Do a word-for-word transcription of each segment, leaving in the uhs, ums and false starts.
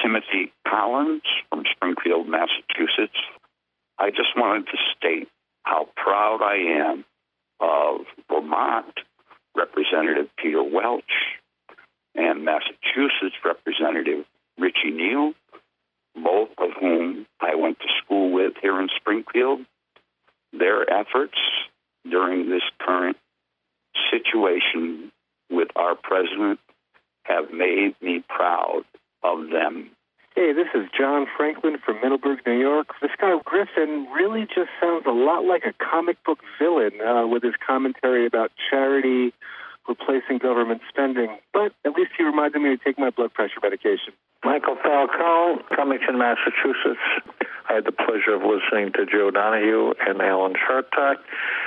Timothy Collins from Springfield, Massachusetts. I just wanted to state how proud I am of Vermont Representative Peter Welch and Massachusetts Representative Richie Neal, both of whom I went to school with here in Springfield. Their efforts during this current situation with our president have made me proud of them. Hey, this is John Franklin from Middleburg, New York. This guy Griffin really just sounds a lot like a comic book villain uh, with his commentary about charity replacing government spending. But at least he reminded me to take my blood pressure medication. Michael Falcone, Cummington, Massachusetts. I had the pleasure of listening to Joe Donahue and Alan Chartock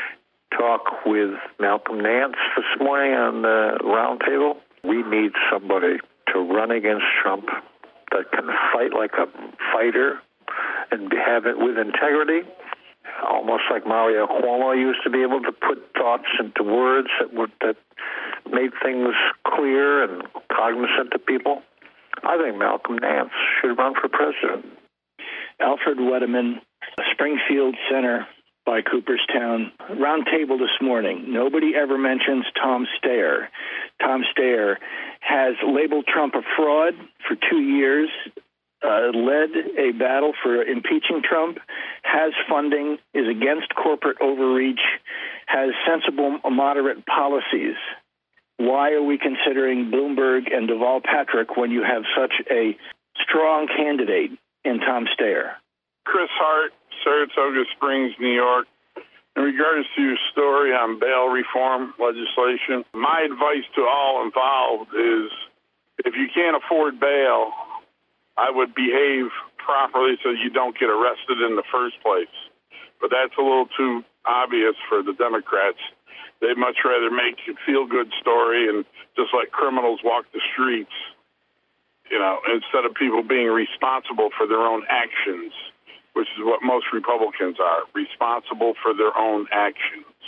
talk with Malcolm Nance this morning on the roundtable. We need somebody to run against Trump that can fight like a fighter and have it with integrity, almost like Mario Cuomo used to be able to put thoughts into words that would that made things clear and cognizant to people. I think Malcolm Nance should run for president. Alfred Wedeman, Springfield Center by Cooperstown. Roundtable this morning. Nobody ever mentions Tom Steyer. Tom Steyer has labeled Trump a fraud for two years, uh, led a battle for impeaching Trump, has funding, is against corporate overreach, has sensible, moderate policies. Why are we considering Bloomberg and Deval Patrick when you have such a strong candidate in Tom Steyer? Chris Hart, Saratoga Springs, New York. In regards to your story on bail reform legislation, my advice to all involved is if you can't afford bail, I would behave properly so you don't get arrested in the first place. But that's a little too obvious for the Democrats. They'd much rather make a feel-good story and just let criminals walk the streets, you know, instead of people being responsible for their own actions, which is what most Republicans are, responsible for their own actions.